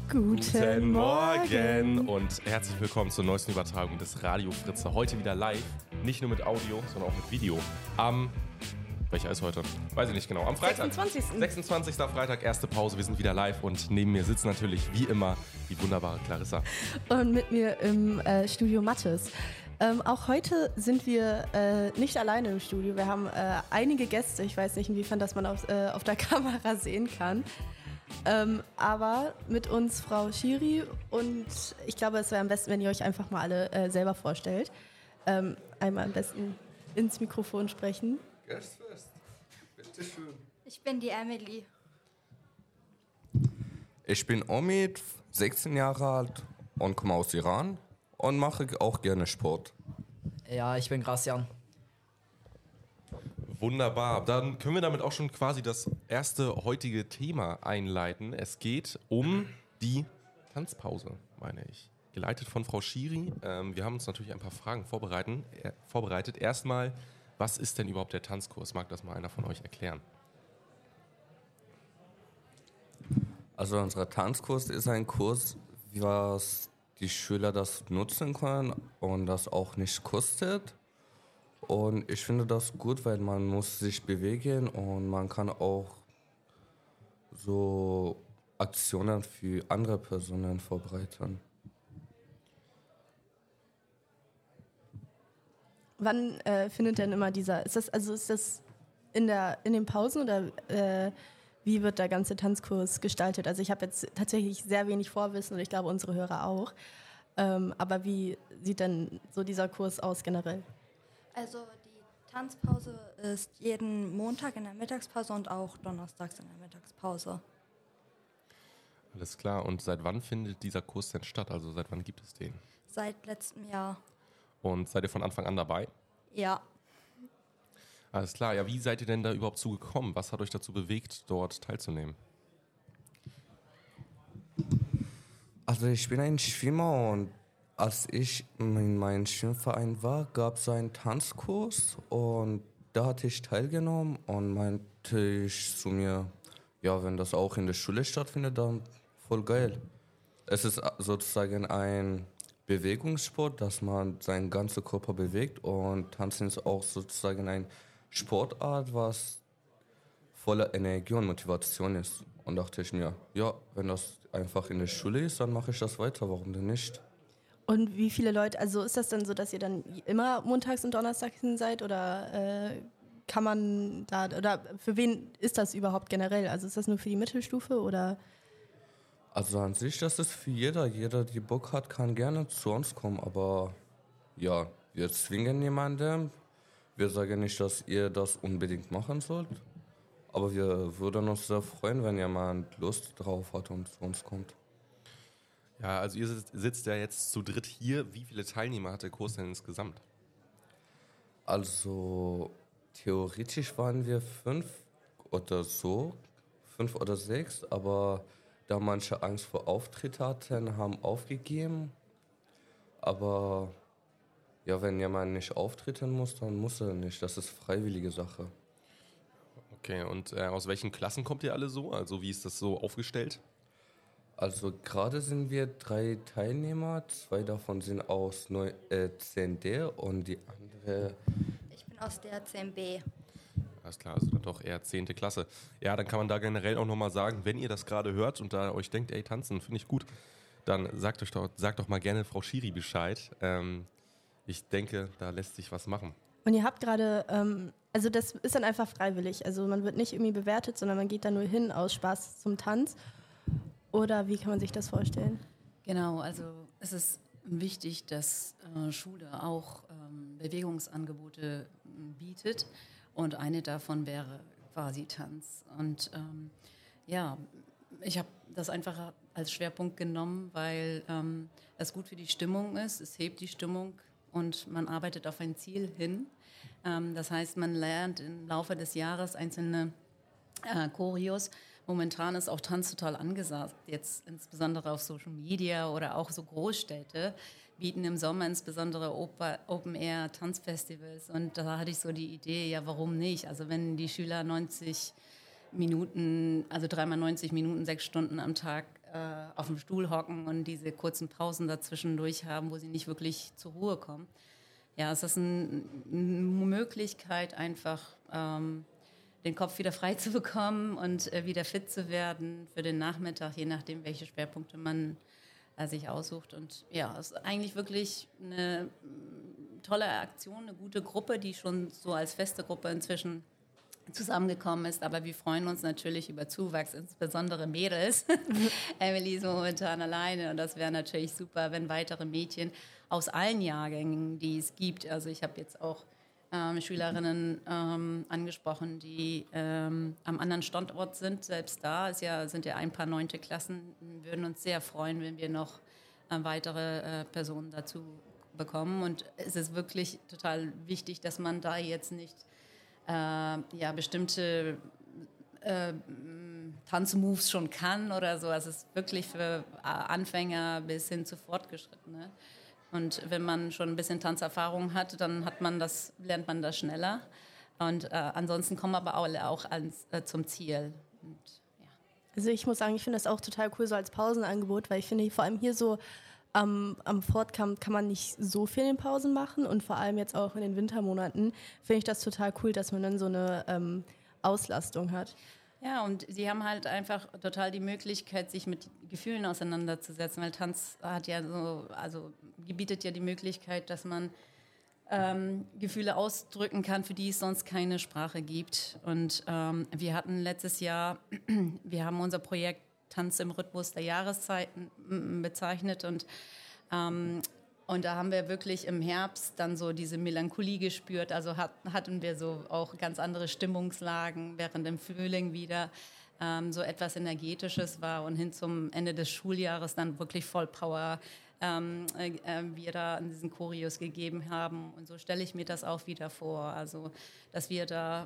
Guten Morgen und herzlich willkommen zur neuesten Übertragung des Radio Fritze. Heute wieder live, nicht nur mit Audio, sondern auch mit Video. Welcher ist heute? Weiß ich nicht genau. Am Freitag. 26. Freitag, erste Pause. Wir sind wieder live und neben mir sitzt natürlich wie immer die wunderbare Clarissa. Und mit mir im Studio Mathis. Auch heute sind wir nicht alleine im Studio. Wir haben einige Gäste. Ich weiß nicht, inwiefern das man auf der Kamera sehen kann. Aber mit uns Frau Schiri und ich glaube, es wäre am besten, wenn ihr euch einfach mal alle selber vorstellt. Einmal am besten ins Mikrofon sprechen. Guest first. Bitte schön. Ich bin die Emily. Ich bin Omid, 16 Jahre alt und komme aus Iran und mache auch gerne Sport. Ja, ich bin Gracian. Wunderbar. Dann können wir damit auch schon quasi das erste heutige Thema einleiten. Es geht um die Tanzpause, meine ich. Geleitet von Frau Schiri. Wir haben uns natürlich ein paar Fragen vorbereitet. Erstmal, was ist denn überhaupt der Tanzkurs? Mag das mal einer von euch erklären? Also unser Tanzkurs ist ein Kurs, was die Schüler das nutzen können und das auch nicht kostet. Und ich finde das gut, weil man muss sich bewegen und man kann auch so Aktionen für andere Personen vorbereiten. Wann findet denn immer ist das in den Pausen oder wie wird der ganze Tanzkurs gestaltet? Also ich habe jetzt tatsächlich sehr wenig Vorwissen und ich glaube unsere Hörer auch. Aber wie sieht denn so dieser Kurs aus generell? Also die Tanzpause ist jeden Montag in der Mittagspause und auch donnerstags in der Mittagspause. Alles klar. Und seit wann findet dieser Kurs denn statt? Also seit wann gibt es den? Seit letztem Jahr. Und seid ihr von Anfang an dabei? Ja. Alles klar. Ja, wie seid ihr denn da überhaupt zugekommen? Was hat euch dazu bewegt, dort teilzunehmen? Also ich bin ein Schwimmer und als ich in meinem Schwimmverein war, gab es einen Tanzkurs und da hatte ich teilgenommen und meinte ich zu mir, ja, wenn das auch in der Schule stattfindet, dann voll geil. Es ist sozusagen ein Bewegungssport, dass man seinen ganzen Körper bewegt und Tanzen ist auch sozusagen eine Sportart, was voller Energie und Motivation ist. Und dachte ich mir, ja, wenn das einfach in der Schule ist, dann mache ich das weiter, warum denn nicht? Und wie viele Leute, also ist das dann so, dass ihr dann immer montags und donnerstags hin seid oder kann man da, oder für wen ist das überhaupt generell? Also ist das nur für die Mittelstufe oder? Also an sich, das ist für jeder, die Bock hat, kann gerne zu uns kommen, aber ja, wir zwingen niemanden, wir sagen nicht, dass ihr das unbedingt machen sollt, aber wir würden uns sehr freuen, wenn jemand Lust drauf hat und zu uns kommt. Ja, also ihr sitzt ja jetzt zu dritt hier. Wie viele Teilnehmer hat der Kurs denn insgesamt? Also theoretisch waren wir 5 oder 6, aber da manche Angst vor Auftritt hatten, haben aufgegeben. Aber ja, wenn jemand nicht auftreten muss, dann muss er nicht. Das ist freiwillige Sache. Okay, und aus welchen Klassen kommt ihr alle so? Also wie ist das so aufgestellt? Also gerade sind wir 3 Teilnehmer, 2 davon sind aus 10D und die andere... Ich bin aus der 10B. Alles klar, also dann doch eher 10. Klasse. Ja, dann kann man da generell auch nochmal sagen, wenn ihr das gerade hört und da euch denkt, ey, tanzen finde ich gut, dann sagt doch mal gerne Frau Schiri Bescheid. Ich denke, da lässt sich was machen. Und ihr habt gerade, also das ist dann einfach freiwillig, also man wird nicht irgendwie bewertet, sondern man geht da nur hin aus Spaß zum Tanz. Oder wie kann man sich das vorstellen? Genau, also es ist wichtig, dass Schule auch Bewegungsangebote bietet und eine davon wäre quasi Tanz. Und ja, ich habe das einfach als Schwerpunkt genommen, weil es gut für die Stimmung ist, es hebt die Stimmung und man arbeitet auf ein Ziel hin. Das heißt, man lernt im Laufe des Jahres einzelne Choreos. Momentan ist auch Tanz total angesagt, jetzt insbesondere auf Social Media oder auch so Großstädte bieten im Sommer insbesondere Open-Air-Tanzfestivals und da hatte ich so die Idee, ja warum nicht? Also wenn die Schüler 90 Minuten, also 3 mal 90 Minuten, 6 Stunden am Tag auf dem Stuhl hocken und diese kurzen Pausen dazwischendurch haben, wo sie nicht wirklich zur Ruhe kommen. Ja, es ist eine Möglichkeit, einfach den Kopf wieder frei zu bekommen und wieder fit zu werden für den Nachmittag, je nachdem, welche Schwerpunkte man sich aussucht. Und ja, es ist eigentlich wirklich eine tolle Aktion, eine gute Gruppe, die schon so als feste Gruppe inzwischen zusammengekommen ist. Aber wir freuen uns natürlich über Zuwachs, insbesondere Mädels. Emily ist momentan alleine und das wäre natürlich super, wenn weitere Mädchen aus allen Jahrgängen, die es gibt, also ich habe jetzt auch Schülerinnen angesprochen, die am anderen Standort sind. Selbst da sind ja ein paar 9. Klassen. Wir würden uns sehr freuen, wenn wir noch weitere Personen dazu bekommen. Und es ist wirklich total wichtig, dass man da jetzt nicht bestimmte Tanzmoves schon kann oder so. Also es ist wirklich für Anfänger bis hin zu Fortgeschrittene. Und wenn man schon ein bisschen Tanzerfahrung hat, dann lernt man das schneller. Und ansonsten kommen aber alle auch zum Ziel. Und, ja. Also ich muss sagen, ich finde das auch total cool so als Pausenangebot, weil ich finde, vor allem hier so am Fortcamp kann man nicht so viel in Pausen machen und vor allem jetzt auch in den Wintermonaten finde ich das total cool, dass man dann so eine Auslastung hat. Ja, und sie haben halt einfach total die Möglichkeit, sich mit Gefühlen auseinanderzusetzen, weil Tanz bietet ja die Möglichkeit, dass man Gefühle ausdrücken kann, für die es sonst keine Sprache gibt. Und wir hatten letztes Jahr, wir haben unser Projekt Tanz im Rhythmus der Jahreszeiten bezeichnet und da haben wir wirklich im Herbst dann so diese Melancholie gespürt. Also hatten wir so auch ganz andere Stimmungslagen, während im Frühling wieder so etwas Energetisches war und hin zum Ende des Schuljahres dann wirklich voll Power wir da an diesen Choreos gegeben haben. Und so stelle ich mir das auch wieder vor. Also, dass wir da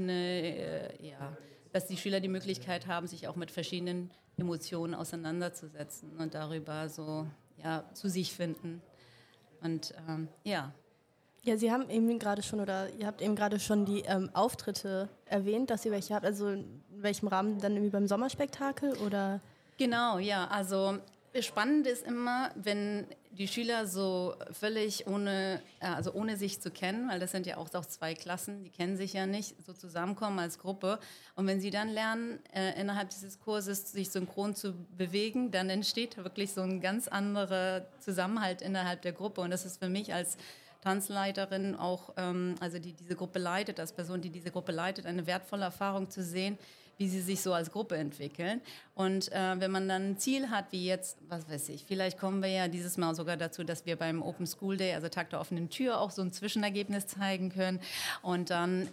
dass die Schüler die Möglichkeit haben, sich auch mit verschiedenen Emotionen auseinanderzusetzen und darüber so zu sich finden. Und Ja, Sie haben eben gerade schon ihr habt eben gerade schon die Auftritte erwähnt, dass ihr welche habt. Also in welchem Rahmen dann irgendwie beim Sommerspektakel oder? Genau, ja. Also spannend ist immer, wenn die Schüler so völlig ohne sich zu kennen, weil das sind ja auch 2 Klassen, die kennen sich ja nicht, so zusammenkommen als Gruppe. Und wenn sie dann lernen, innerhalb dieses Kurses sich synchron zu bewegen, dann entsteht wirklich so ein ganz anderer Zusammenhalt innerhalb der Gruppe. Und das ist für mich als Tanzleiterin auch, die diese Gruppe leitet, als Person, die diese Gruppe leitet, eine wertvolle Erfahrung zu sehen, wie sie sich so als Gruppe entwickeln. Und wenn man dann ein Ziel hat, wie jetzt, was weiß ich, vielleicht kommen wir ja dieses Mal sogar dazu, dass wir beim Open School Day, also Tag der offenen Tür, auch so ein Zwischenergebnis zeigen können. Und dann,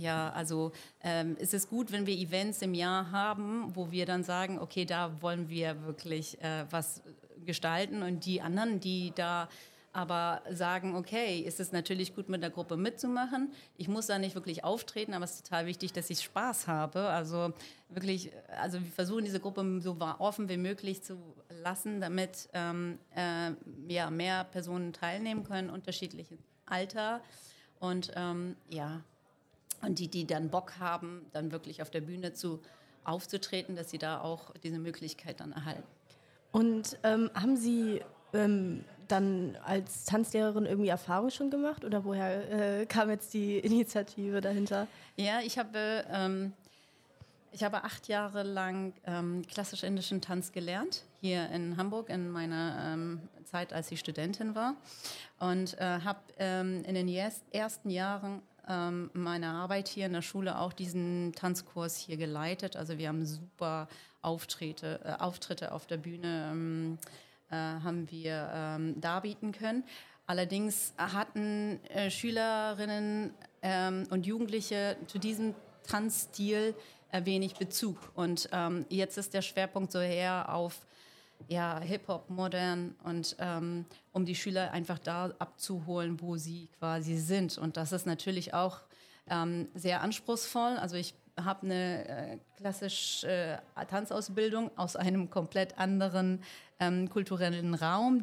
ist es gut, wenn wir Events im Jahr haben, wo wir dann sagen, okay, da wollen wir wirklich was gestalten. Und die anderen, die da aber sagen, okay, ist es natürlich gut, mit der Gruppe mitzumachen. Ich muss da nicht wirklich auftreten, aber es ist total wichtig, dass ich Spaß habe. Also wirklich, wir versuchen diese Gruppe so offen wie möglich zu lassen, damit mehr Personen teilnehmen können, unterschiedlichen Alter. Und und die dann Bock haben, dann wirklich auf der Bühne aufzutreten, dass sie da auch diese Möglichkeit dann erhalten. Und haben Sie dann als Tanzlehrerin irgendwie Erfahrung schon gemacht oder woher kam jetzt die Initiative dahinter? Ja, ich habe 8 Jahre lang klassisch indischen Tanz gelernt, hier in Hamburg in meiner Zeit, als ich Studentin war und habe in den ersten Jahren meiner Arbeit hier in der Schule auch diesen Tanzkurs hier geleitet. Also wir haben super Auftritte auf der Bühne haben wir darbieten können. Allerdings hatten Schülerinnen und Jugendliche zu diesem Tanzstil wenig Bezug. Und jetzt ist der Schwerpunkt so eher auf Hip-Hop, modern und um die Schüler einfach da abzuholen, wo sie quasi sind. Und das ist natürlich auch sehr anspruchsvoll. Also ich habe eine klassische Tanzausbildung aus einem komplett anderen kulturellen Raum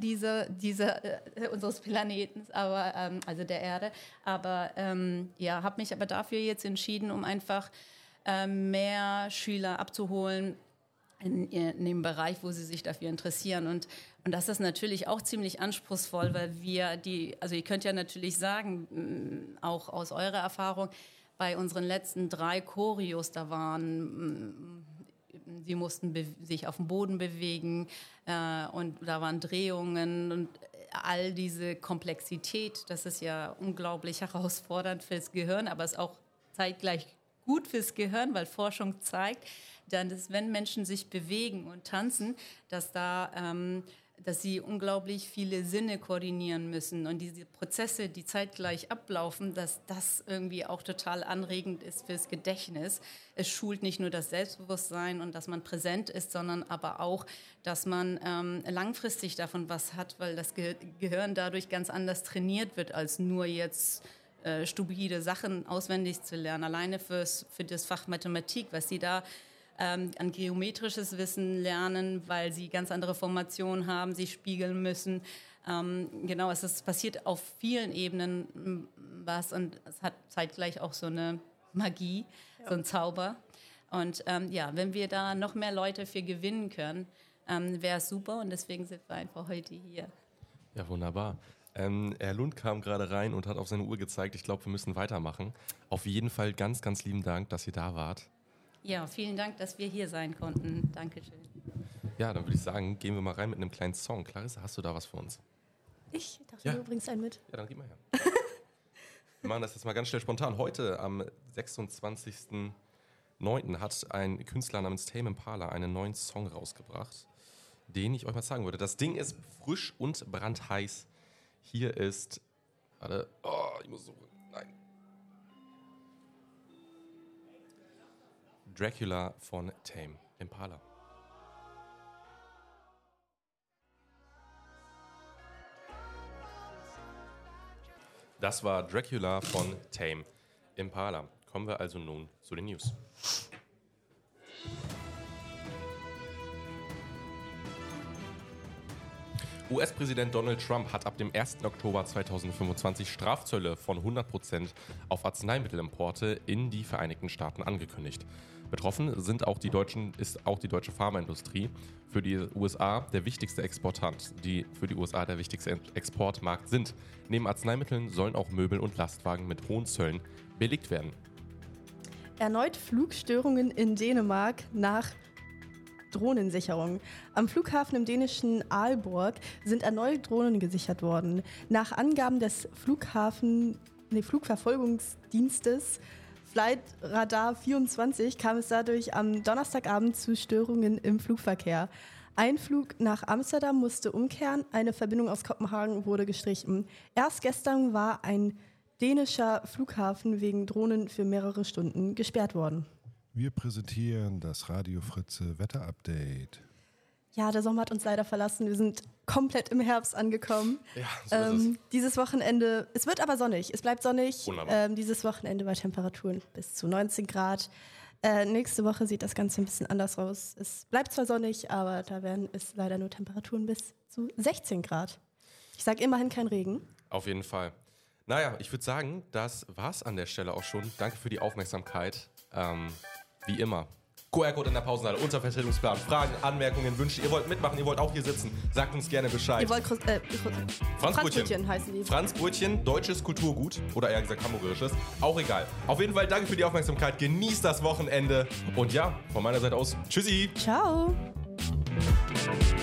unseres Planeten, also der Erde. Aber habe mich aber dafür jetzt entschieden, um einfach mehr Schüler abzuholen, in dem Bereich, wo sie sich dafür interessieren. Und das ist natürlich auch ziemlich anspruchsvoll, weil also ihr könnt ja natürlich sagen, auch aus eurer Erfahrung, bei unseren letzten 3 Choreos, da waren, sie mussten sich auf dem Boden bewegen und da waren Drehungen und all diese Komplexität, das ist ja unglaublich herausfordernd fürs Gehirn, aber es ist auch zeitgleich gut fürs Gehirn, weil Forschung zeigt, dass wenn Menschen sich bewegen und tanzen, dass sie unglaublich viele Sinne koordinieren müssen und diese Prozesse, die zeitgleich ablaufen, dass das irgendwie auch total anregend ist fürs Gedächtnis. Es schult nicht nur das Selbstbewusstsein und dass man präsent ist, sondern aber auch, dass man langfristig davon was hat, weil das Gehirn dadurch ganz anders trainiert wird, als nur jetzt stupide Sachen auswendig zu lernen. Alleine für das Fach Mathematik, was sie da an geometrisches Wissen lernen, weil sie ganz andere Formationen haben, sie spiegeln müssen. Genau, es passiert auf vielen Ebenen was und es hat zeitgleich auch so eine Magie, so ein Zauber. Und wenn wir da noch mehr Leute für gewinnen können, wäre es super und deswegen sind wir einfach heute hier. Ja, wunderbar. Herr Lund kam gerade rein und hat auf seine Uhr gezeigt. Ich glaube, wir müssen weitermachen. Auf jeden Fall ganz, ganz lieben Dank, dass ihr da wart. Ja, vielen Dank, dass wir hier sein konnten. Dankeschön. Ja, dann würde ich sagen, gehen wir mal rein mit einem kleinen Song. Clarissa, hast du da was für uns? Ich dachte, du bringst einen mit. Ja, dann gib mal her. Wir machen das jetzt mal ganz schnell spontan. Heute, am 26.09. hat ein Künstler namens Tame Impala einen neuen Song rausgebracht, den ich euch mal sagen würde. Das Ding ist frisch und brandheiß. Hier ist... Warte. Oh, ich muss suchen. Nein. Dracula von Tame Impala. Das war Dracula von Tame Impala. Kommen wir also nun zu den News. US-Präsident Donald Trump hat ab dem 1. Oktober 2025 Strafzölle von 100% auf Arzneimittelimporte in die Vereinigten Staaten angekündigt. Betroffen ist auch die deutsche Pharmaindustrie, für die USA der wichtigste Exportant, die für die USA der wichtigste Exportmarkt sind. Neben Arzneimitteln sollen auch Möbel und Lastwagen mit hohen Zöllen belegt werden. Erneut Flugstörungen in Dänemark nach Drohnensicherung. Am Flughafen im dänischen Aalborg sind erneut Drohnen gesichert worden. Nach Angaben des Flugverfolgungsdienstes Flight Radar 24 kam es dadurch am Donnerstagabend zu Störungen im Flugverkehr. Ein Flug nach Amsterdam musste umkehren, eine Verbindung aus Kopenhagen wurde gestrichen. Erst gestern war ein dänischer Flughafen wegen Drohnen für mehrere Stunden gesperrt worden. Wir präsentieren das Radio Fritze Wetterupdate. Ja, der Sommer hat uns leider verlassen. Wir sind komplett im Herbst angekommen. Ja, so ist es. Dieses Wochenende, es wird aber sonnig. Es bleibt sonnig. Dieses Wochenende bei Temperaturen bis zu 19 Grad. Nächste Woche sieht das Ganze ein bisschen anders aus. Es bleibt zwar sonnig, aber da werden es leider nur Temperaturen bis zu 16 Grad. Ich sage immerhin kein Regen. Auf jeden Fall. Naja, ich würde sagen, das war's an der Stelle auch schon. Danke für die Aufmerksamkeit. Wie immer. QR-Code in der Pausenhalle, unser Vertretungsplan, Fragen, Anmerkungen, Wünsche. Ihr wollt mitmachen, ihr wollt auch hier sitzen. Sagt uns gerne Bescheid. Ihr wollt Franzbrötchen heißen die. Franzbrötchen, deutsches Kulturgut oder eher gesagt hamburgerisches. Auch egal. Auf jeden Fall danke für die Aufmerksamkeit. Genießt das Wochenende. Und ja, von meiner Seite aus, tschüssi. Ciao.